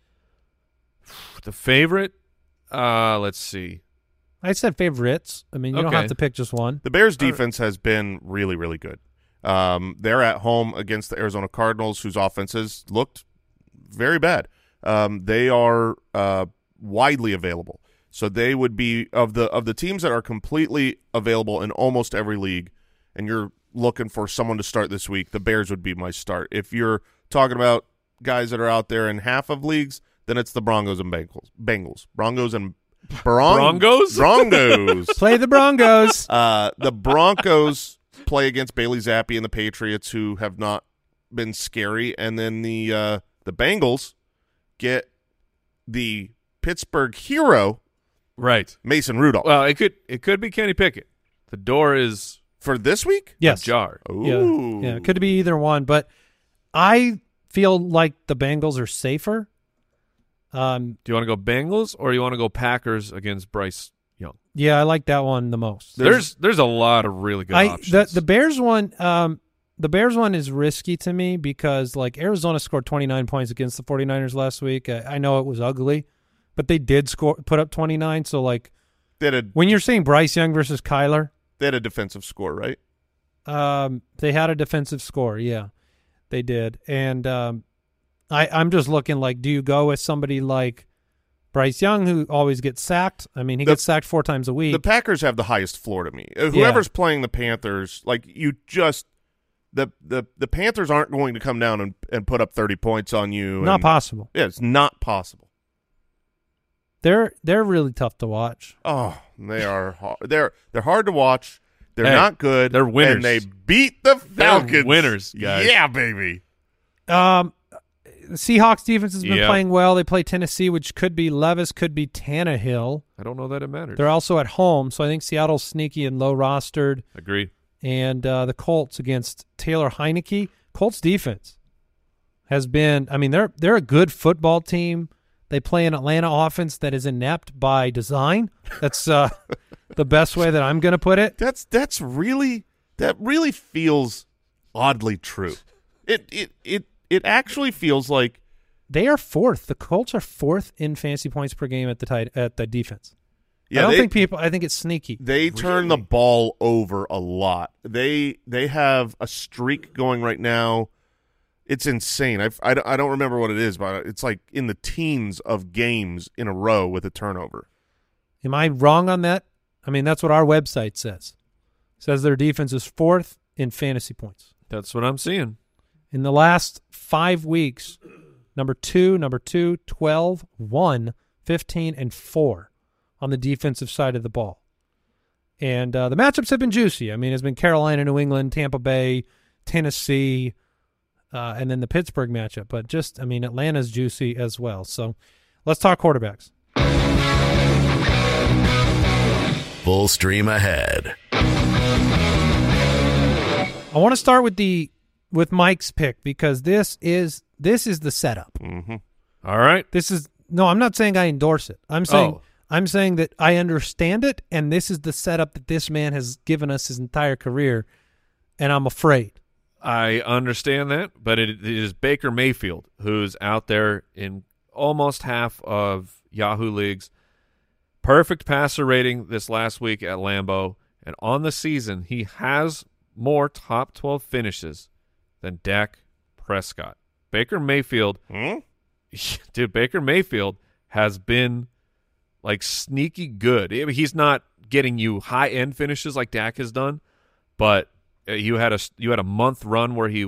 The favorite, uh, let's see. I said favorites. I mean, you don't Okay. have to pick just one. The Bears' defense has been really, really good. Um, they're at home against the Arizona Cardinals, whose offenses looked very bad. Um, they are uh, widely available, so they would be of the of the teams that are completely available in almost every league. And you're looking for someone to start this week, the Bears would be my start. If you're talking about guys that are out there in half of leagues, then it's the Broncos and Bengals. Bengals, Broncos and Bron- Broncos? Broncos. Play the Broncos. Uh, the Broncos play against Bailey Zappi and the Patriots, who have not been scary, and then the uh, the Bengals get the Pittsburgh hero, Right. Mason Rudolph, Well, it could it could be Kenny Pickett. The door is for this week. Yes. ajar. Ooh. Yeah, yeah, it could be either one, but I feel like the Bengals are safer. Um, Do you want to go Bengals or do you want to go Packers against Bryce Young? yeah, I like that one the most. There's there's a lot of really good I options. the the Bears one, um, the Bears one is risky to me because like Arizona scored twenty-nine points against the 49ers last week. I, I know it was ugly, but they did score put up twenty-nine. So like They had a when you're saying Bryce Young versus Kyler, they had a defensive score, right? um, they had a defensive score. Yeah, they did, and um, I I'm just looking like, do you go with somebody like Bryce Young who always gets sacked? I mean, he The- gets sacked four times a week. The Packers have the highest floor to me. Uh, Whoever's playing the Panthers, like you just the the the Panthers aren't going to come down and, and put up thirty points on you. Not and- possible. Yeah, it's not possible. They're they're really tough to watch. Oh, they are hard. They're they're hard to watch. They're Hey, not good. they're winners. And they beat the They're Falcons. winners, guys. Yeah, baby. Um, the Seahawks defense has been Yep. playing well. They play Tennessee, which could be Levis, could be Tannehill. I don't know that it matters. They're also at home, so I think Seattle's sneaky and low rostered. Agree. And uh, the Colts against Taylor Heineke. Colts defense has been. I mean, they're they're a good football team. They play an Atlanta offense that is inept by design. That's uh, the best way that I'm going to put it. That's that's really that really feels oddly true. It it it it actually feels like They are fourth. The Colts are fourth in fantasy points per game at the tight, at the defense. yeah, I don't they, think people. I think it's sneaky. they turn the ball over a lot. They they have a streak going right now. It's insane. I've, I I don't remember what it is, but it's like in the teens of games in a row with a turnover. Am I wrong on that? I mean, that's what our website says. It says their defense is fourth in fantasy points. That's what I'm seeing. In the last five weeks, number two, number two, twelve, one, fifteen, and four on the defensive side of the ball. And uh, the matchups have been juicy. I mean, it's been Carolina, New England, Tampa Bay, Tennessee, uh, and then the Pittsburgh matchup. But just, I mean, Atlanta's juicy as well. So let's talk quarterbacks. Full stream ahead. I want to start with the with Mike's pick because this is this is the setup. Mm-hmm. All right. This is no, I'm not saying I endorse it. I'm saying Oh. I'm saying that I understand it, and this is the setup that this man has given us his entire career, and I'm afraid. I understand that, but it, it is Baker Mayfield who's out there in almost half of Yahoo leagues. Perfect passer rating this last week at Lambeau, and on the season he has more top twelve finishes than Dak Prescott. Baker Mayfield, Hmm? dude, Baker Mayfield has been like sneaky good. I mean, he's not getting you high end finishes like Dak has done, but uh, you had a you had a month run where he was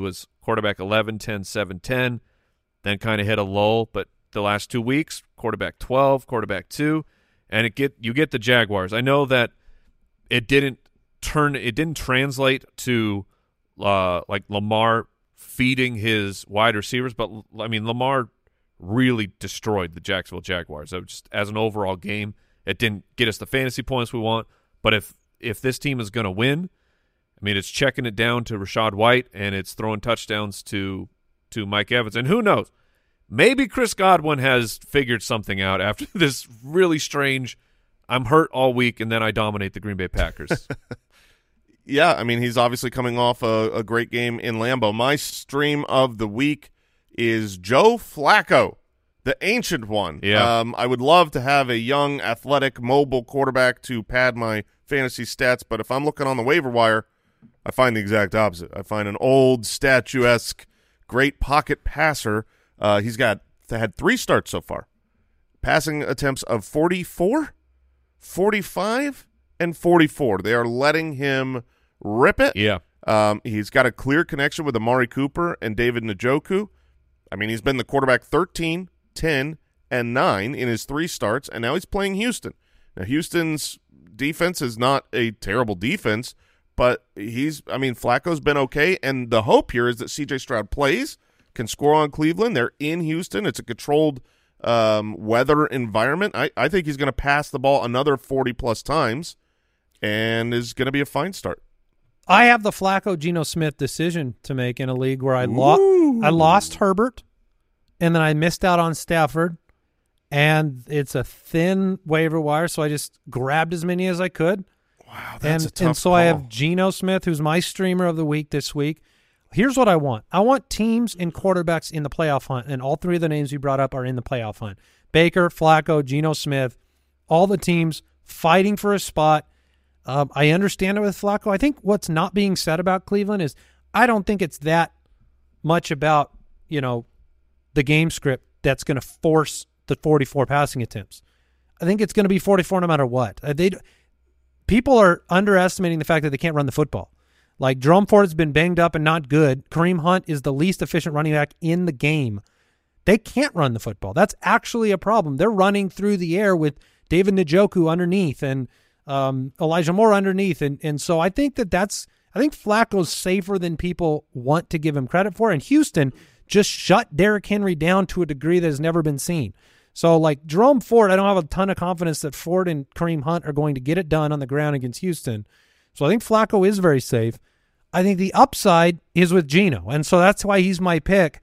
quarterback eleven, ten, seven, ten, then kind of hit a lull. But the last two weeks, quarterback twelve, quarterback two, and it get you get the Jaguars. I know that it didn't turn, it didn't translate to uh, like Lamar feeding his wide receivers, but I mean Lamar really destroyed the Jacksonville Jaguars. So just as an overall game, it didn't get us the fantasy points we want. But if if this team is going to win, I mean, it's checking it down to Rachaad White, and it's throwing touchdowns to to Mike Evans. And who knows? Maybe Chris Godwin has figured something out after this really strange, I'm hurt all week, and then I dominate the Green Bay Packers. Yeah, I mean, he's obviously coming off a, a great game in Lambeau. My stream of the week is Joe Flacco, the ancient one. Yeah. Um, I would love to have a young, athletic, mobile quarterback to pad my fantasy stats, but if I'm looking on the waiver wire, I find the exact opposite. I find an old, statuesque, great pocket passer. Uh, he's got had three starts so far. Passing attempts of forty-four, forty-five, and forty-four. They are letting him rip it. Yeah. Um, he's got a clear connection with Amari Cooper and David Njoku. I mean, he's been the quarterback thirteen, ten, and nine in his three starts, and now he's playing Houston. Now, Houston's defense is not a terrible defense, but he's, I mean, Flacco's been okay, and the hope here is that C J Stroud plays, can score on Cleveland. They're in Houston. It's a controlled um, weather environment. I, I think he's going to pass the ball another forty-plus times and is going to be a fine start. I have the Flacco Geno Smith decision to make in a league where I, lo- I lost Herbert, and then I missed out on Stafford, and it's a thin waiver wire, so I just grabbed as many as I could. Wow, that's and, a tough And so call. I have Geno Smith, who's my streamer of the week this week. Here's what I want. I want teams and quarterbacks in the playoff hunt, and all three of the names we brought up are in the playoff hunt. Baker, Flacco, Geno Smith, all the teams fighting for a spot. Um, I understand it with Flacco. I think what's not being said about Cleveland is I don't think it's that much about, you know, the game script that's going to force the forty-four passing attempts. I think it's going to be forty-four no matter what. Uh, they people are underestimating the fact that they can't run the football. Like, Jerome Ford's been banged up and not good. Kareem Hunt is the least efficient running back in the game. They can't run the football. That's actually a problem. They're running through the air with David Njoku underneath and um, Elijah Moore underneath. And, and so I think that that's – I think Flacco's safer than people want to give him credit for. And Houston just shut Derrick Henry down to a degree that has never been seen. So, like, Jerome Ford, I don't have a ton of confidence that Ford and Kareem Hunt are going to get it done on the ground against Houston. So I think Flacco is very safe. I think the upside is with Geno, and so that's why he's my pick,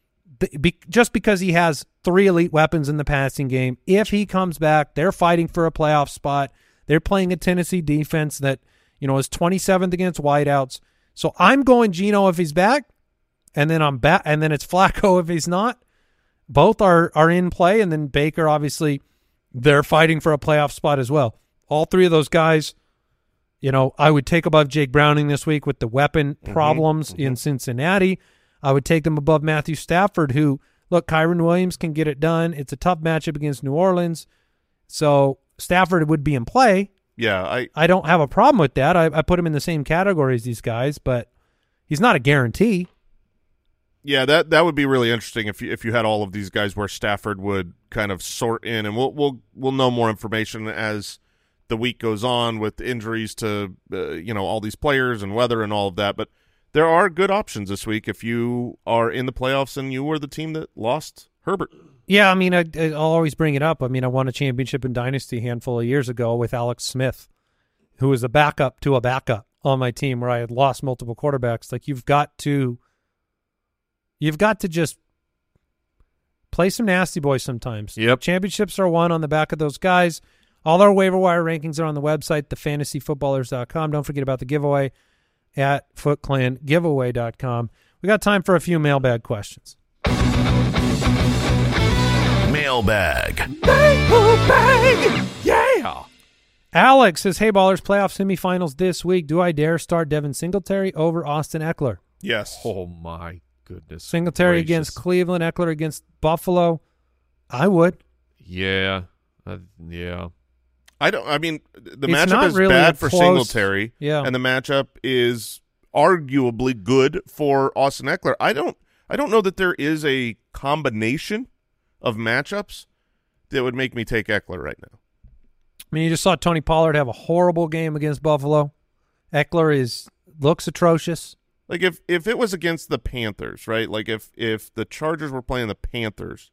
just because he has three elite weapons in the passing game. If he comes back, they're fighting for a playoff spot. They're playing a Tennessee defense that, you know, is twenty-seventh against wideouts. So I'm going Geno if he's back, and then I'm back, and then it's Flacco if he's not. Both are are in play, and then Baker, obviously, they're fighting for a playoff spot as well. All three of those guys, you know, I would take above Jake Browning this week with the weapon problems mm-hmm, in mm-hmm. Cincinnati. I would take them above Matthew Stafford, who, look, Kyron Williams can get it done. It's a tough matchup against New Orleans. So Stafford would be in play. Yeah, I I don't have a problem with that. I, I put him in the same category as these guys, but he's not a guarantee. Yeah, that that would be really interesting if you if you had all of these guys where Stafford would kind of sort in, and we'll we'll we'll know more information as the week goes on with injuries to uh, you know, all these players and weather and all of that. But there are good options this week if you are in the playoffs and you were the team that lost Herbert. Yeah, I mean, I, I'll always bring it up. I mean, I won a championship in Dynasty a handful of years ago with Alex Smith, who was a backup to a backup on my team where I had lost multiple quarterbacks. Like, you've got to, you've got to just play some nasty boys sometimes. Yep. Championships are won on the back of those guys. All our waiver wire rankings are on the website, the fantasy footballers dot com. Don't forget about the giveaway at foot clan giveaway dot com. We got time for a few mailbag questions. Mailbag. Mailbag! Yeah! Alex says, hey, Ballers, playoff semifinals this week. Do I dare start Devin Singletary over Austin Eckler? Yes. Oh, my goodness. Singletary gracious. against Cleveland, Eckler against Buffalo. I would. Yeah. Uh, yeah. I don't. I mean, the It's matchup not is really a bad for close- Singletary, Yeah. and the matchup is arguably good for Austin Eckler. I don't I don't know that there is a combination of matchups that would make me take Eckler right now. I mean, you just saw Tony Pollard have a horrible game against Buffalo. Eckler is looks atrocious. Like if, if it was against the Panthers, right? Like if, if the Chargers were playing the Panthers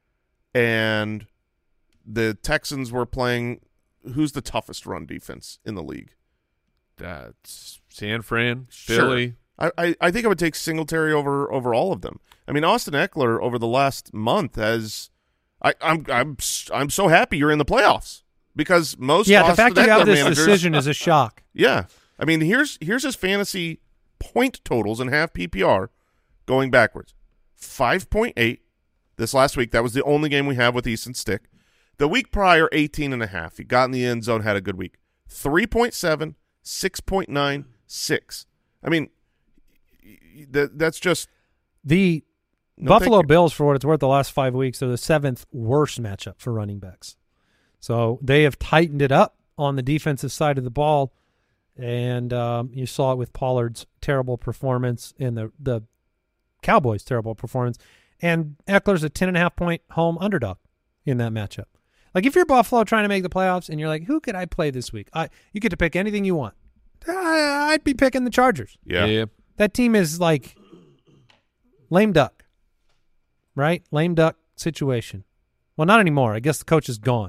and the Texans were playing, who's the toughest run defense in the league? That's San Fran, Philly. Sure. I, I, I think I would take Singletary over over all of them. I mean, Austin Eckler over the last month has I, I'm I'm I'm so happy you're in the playoffs because most yeah Austin the fact that you Eckler have this managers, decision is a shock. Yeah, I mean here's here's his fantasy point totals in half P P R going backwards. five point eight this last week. That was the only game we have with Easton Stick. The week prior, eighteen and a half. He got in the end zone, had a good week. three point seven, six point nine, six. I mean, that that's just the no, Buffalo Bills, for what it's worth, the last five weeks are the seventh worst matchup for running backs. So they have tightened it up on the defensive side of the ball, and um, you saw it with Pollard's terrible performance and the the Cowboys' terrible performance. And Eckler's a ten and a half point home underdog in that matchup. Like if you're Buffalo trying to make the playoffs and you're like, who could I play this week? I you get to pick anything you want. I, I'd be picking the Chargers. yeah. yeah. That team is like lame duck, right? Lame duck situation. Well, not anymore. I guess the coach is gone.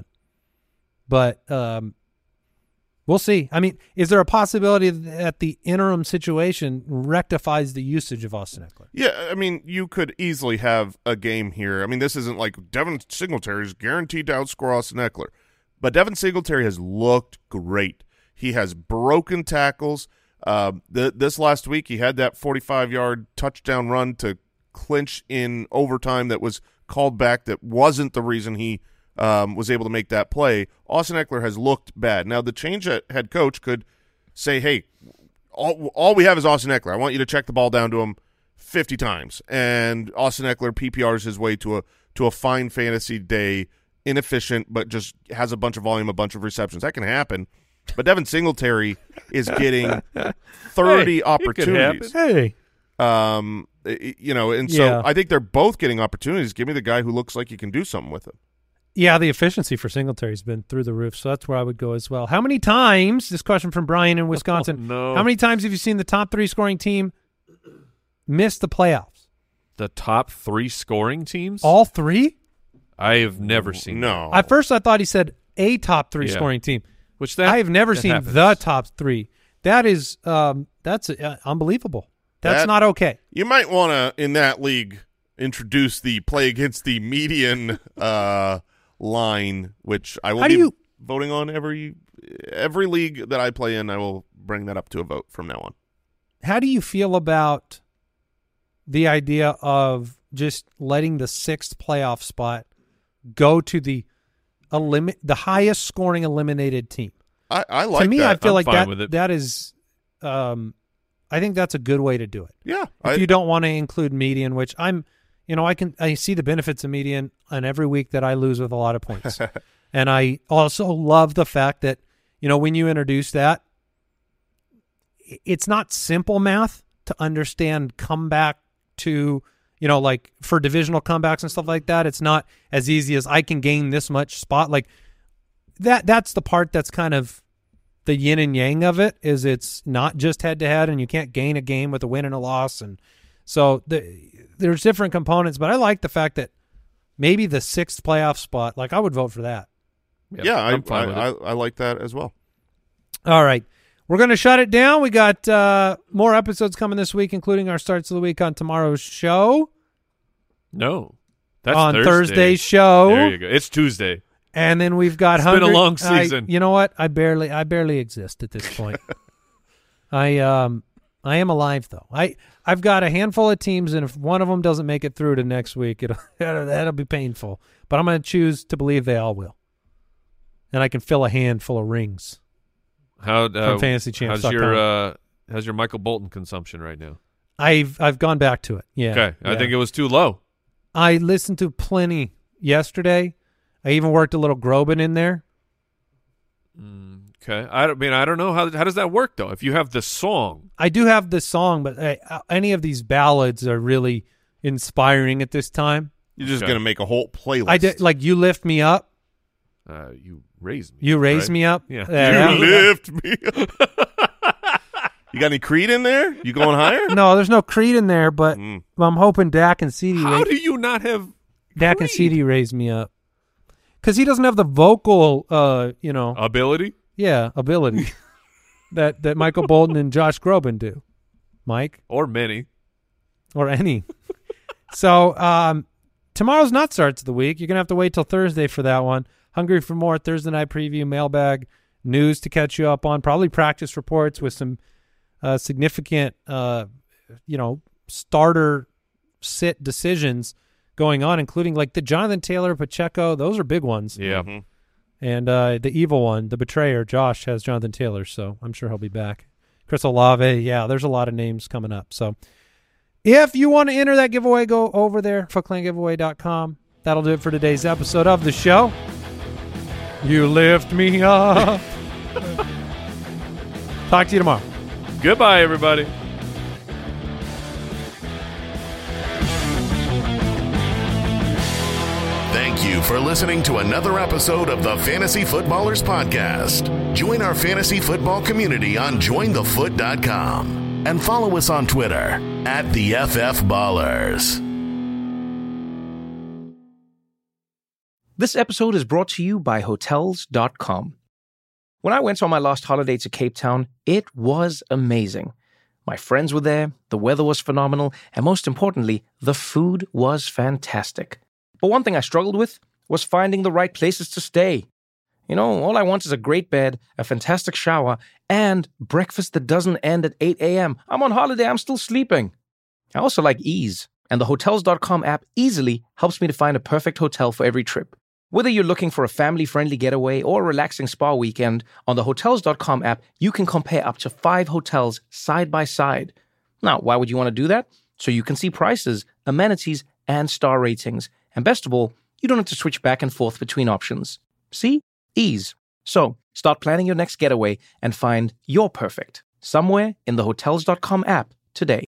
But um, we'll see. I mean, is there a possibility that the interim situation rectifies the usage of Austin Eckler? Yeah, I mean, you could easily have a game here. I mean, this isn't like Devin Singletary is guaranteed to outscore Austin Eckler. But Devin Singletary has looked great. He has broken tackles. Uh, the, this last week, he had that forty-five-yard touchdown run to clinch in overtime that was called back that wasn't the reason he um, was able to make that play. Austin Eckler has looked bad. Now, the change at head coach could say, hey, all, all we have is Austin Eckler. I want you to check the ball down to him fifty times. And Austin Eckler P P Rs his way to a to a fine fantasy day, inefficient, but just has a bunch of volume, a bunch of receptions. That can happen. But Devin Singletary is getting thirty Hey, opportunities. Hey. Um, you know, and so Yeah. I think they're both getting opportunities. Give me the guy who looks like you can do something with him. Yeah, the efficiency for Singletary has been through the roof, so that's where I would go as well. How many times, this question from Brian in Wisconsin, Oh, no. how many times have you seen the top three scoring team miss the playoffs? The top three scoring teams? All three? I have never seen that. No. At first I thought he said a top three Yeah. scoring team. Which that I have never that seen happens. the top three. That is um, that's uh, unbelievable. That's That- not okay. You might want to, in that league, introduce the play against the median uh, line, which I will How be do you- voting on every every league that I play in. I will bring that up to a vote from now on. How do you feel about the idea of just letting the sixth playoff spot go to the elim- the highest scoring eliminated team? I, I like to me, that. I feel I'm like fine that with it. that is, um, I think that's a good way to do it. yeah, If I, you don't want to include median, which I'm, you know, I can I see the benefits of median on every week that I lose with a lot of points, and I also love the fact that, you know, when you introduce that, i- it's not simple math to understand comeback to, you know, like for divisional comebacks and stuff like that. It's not as easy as I can gain this much spot. Like that, that's the part that's kind of the yin and yang of it, is it's not just head to head and you can't gain a game with a win and a loss. And so the, there's different components, but I like the fact that maybe the sixth playoff spot, like I would vote for that. yeah, I, I'm fine with I, it. I, I like that as well. All right. We're going to shut it down. We got uh, more episodes coming this week, including our starts of the week on tomorrow's show. No. That's on Thursday. Thursday's show. There you go. It's Tuesday. And then we've got It's been a hundred- long I- season. you know what? I barely I barely exist at this point. I um I am alive though. I I've got a handful of teams, and if one of them doesn't make it through to next week, it'll that'll be painful. But I'm going to choose to believe they all will. And I can fill a hand full of rings. How uh, From fantasy champs dot How's com. your uh, how's your Michael Bolton consumption right now? I've I've gone back to it. Yeah. Okay, I yeah. think it was too low. I listened to plenty yesterday. I even worked a little Groban in there. Okay. I don't- mean, I don't know. How, how does that work, though? If you have the song. I do have this song, but uh, any of these ballads are really inspiring at this time. You're just Okay. going to make a whole playlist. I did like You Lift Me Up. Uh, you raise me. You Raise right? Me Up. Yeah. Uh, You lift me up. You got any Creed in there? You going higher? No, there's no Creed in there, but Mm. I'm hoping Dak and C D How ra- do you not have Dak and Creed? C D raise me up. Because he doesn't have the vocal, uh, you know, ability? yeah, ability that, that Michael Bolton and Josh Groban do, Mike, Or many. or any. So um, tomorrow's not starts of the week. You're going to have to wait till Thursday for that one. Hungry for more Thursday night preview, mailbag, news to catch you up on, probably practice reports with some uh, significant, uh, you know, starter sit decisions going on, including like the Jonathan Taylor, Pacheco. Those are big ones. Yeah. Mhm. And uh, the evil one, the betrayer, Josh, has Jonathan Taylor, so I'm sure he'll be back. Chris Olave, yeah, there's a lot of names coming up. So if you want to enter that giveaway, go over there, foot clan giveaway dot com. That'll do it for today's episode of the show. You lift me up. Talk to you tomorrow. Goodbye, everybody. Thank you for listening to another episode of the Fantasy Footballers Podcast. Join our fantasy football community on join the foot dot com and follow us on Twitter at the F F Ballers. This episode is brought to you by Hotels dot com. When I went on my last holiday to Cape Town, it was amazing. My friends were there, the weather was phenomenal, and most importantly, the food was fantastic. But one thing I struggled with was finding the right places to stay. You know, all I want is a great bed, a fantastic shower, and breakfast that doesn't end at eight a.m. I'm on holiday, I'm still sleeping. I also like ease, and the Hotels dot com app easily helps me to find a perfect hotel for every trip. Whether you're looking for a family-friendly getaway or a relaxing spa weekend, on the Hotels dot com app, you can compare up to five hotels side by side. Now, why would you want to do that? So you can see prices, amenities, and star ratings. And best of all, you don't have to switch back and forth between options. See? Ease. So, start planning your next getaway and find your perfect somewhere in the Hotels dot com app today.